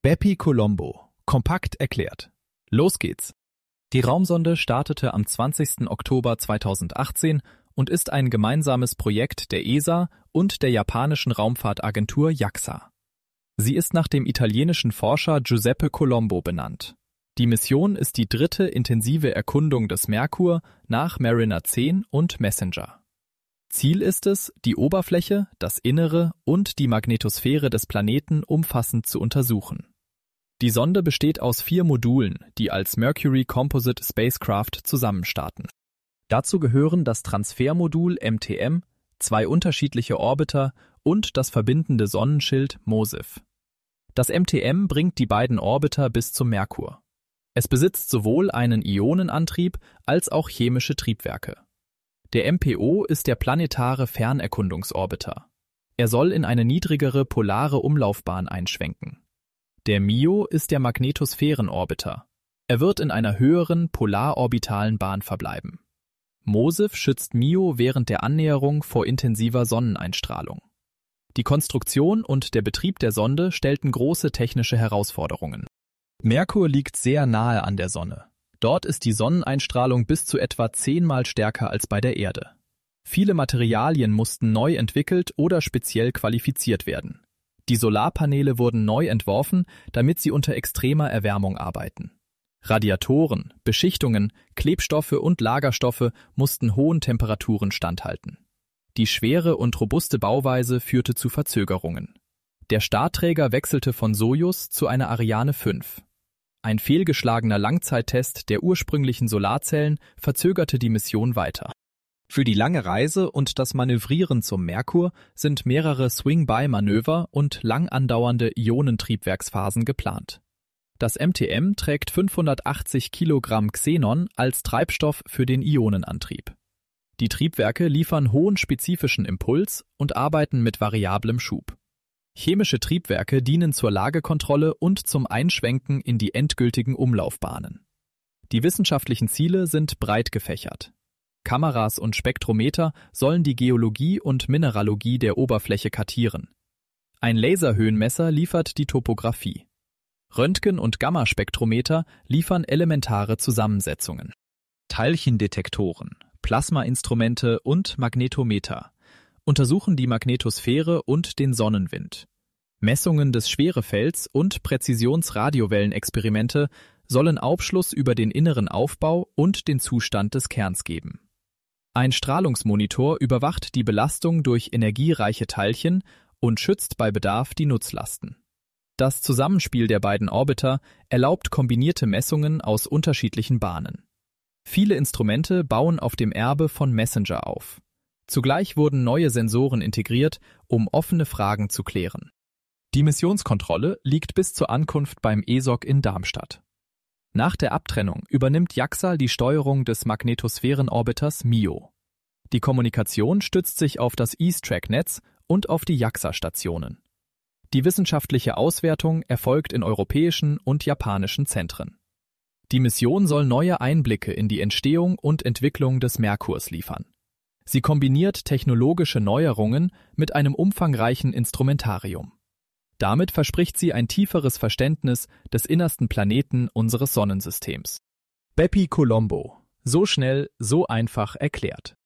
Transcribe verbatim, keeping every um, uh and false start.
Bepi Colombo. Kompakt erklärt. Los geht's. Die Raumsonde startete am zwanzigsten Oktober zweitausendachtzehn und ist ein gemeinsames Projekt der E S A und der japanischen Raumfahrtagentur JAXA. Sie ist nach dem italienischen Forscher Giuseppe Colombo benannt. Die Mission ist die dritte intensive Erkundung des Merkur nach Mariner zehn und Messenger. Ziel ist es, die Oberfläche, das Innere und die Magnetosphäre des Planeten umfassend zu untersuchen. Die Sonde besteht aus vier Modulen, die als Mercury Composite Spacecraft zusammenstarten. Dazu gehören das Transfermodul M T M, zwei unterschiedliche Orbiter und das verbindende Sonnenschild MOSIF. Das M T M bringt die beiden Orbiter bis zum Merkur. Es besitzt sowohl einen Ionenantrieb als auch chemische Triebwerke. Der M P O ist der planetare Fernerkundungsorbiter. Er soll in eine niedrigere polare Umlaufbahn einschwenken. Der M I O ist der Magnetosphärenorbiter. Er wird in einer höheren polarorbitalen Bahn verbleiben. MOSIF schützt M I O während der Annäherung vor intensiver Sonneneinstrahlung. Die Konstruktion und der Betrieb der Sonde stellten große technische Herausforderungen. Merkur liegt sehr nahe an der Sonne. Dort ist die Sonneneinstrahlung bis zu etwa zehnmal stärker als bei der Erde. Viele Materialien mussten neu entwickelt oder speziell qualifiziert werden. Die Solarpaneele wurden neu entworfen, damit sie unter extremer Erwärmung arbeiten. Radiatoren, Beschichtungen, Klebstoffe und Lagerstoffe mussten hohen Temperaturen standhalten. Die schwere und robuste Bauweise führte zu Verzögerungen. Der Startträger wechselte von Sojus zu einer Ariane fünf. Ein fehlgeschlagener Langzeittest der ursprünglichen Solarzellen verzögerte die Mission weiter. Für die lange Reise und das Manövrieren zum Merkur sind mehrere Swing-by-Manöver und lang andauernde Ionentriebwerksphasen geplant. Das M T M trägt fünfhundertachtzig Kilogramm Xenon als Treibstoff für den Ionenantrieb. Die Triebwerke liefern hohen spezifischen Impuls und arbeiten mit variablem Schub. Chemische Triebwerke dienen zur Lagekontrolle und zum Einschwenken in die endgültigen Umlaufbahnen. Die wissenschaftlichen Ziele sind breit gefächert. Kameras und Spektrometer sollen die Geologie und Mineralogie der Oberfläche kartieren. Ein Laserhöhenmesser liefert die Topographie. Röntgen- und Gammaspektrometer liefern elementare Zusammensetzungen. Teilchendetektoren, Plasmainstrumente und Magnetometer untersuchen die Magnetosphäre und den Sonnenwind. Messungen des Schwerefelds und Präzisionsradiowellenexperimente sollen Aufschluss über den inneren Aufbau und den Zustand des Kerns geben. Ein Strahlungsmonitor überwacht die Belastung durch energiereiche Teilchen und schützt bei Bedarf die Nutzlasten. Das Zusammenspiel der beiden Orbiter erlaubt kombinierte Messungen aus unterschiedlichen Bahnen. Viele Instrumente bauen auf dem Erbe von Messenger auf. Zugleich wurden neue Sensoren integriert, um offene Fragen zu klären. Die Missionskontrolle liegt bis zur Ankunft beim E S O C in Darmstadt. Nach der Abtrennung übernimmt JAXA die Steuerung des Magnetosphärenorbiters M I O. Die Kommunikation stützt sich auf das EASTRAC-Netz und auf die JAXA-Stationen. Die wissenschaftliche Auswertung erfolgt in europäischen und japanischen Zentren. Die Mission soll neue Einblicke in die Entstehung und Entwicklung des Merkurs liefern. Sie kombiniert technologische Neuerungen mit einem umfangreichen Instrumentarium. Damit verspricht sie ein tieferes Verständnis des innersten Planeten unseres Sonnensystems. Bepi Colombo. So schnell, so einfach erklärt.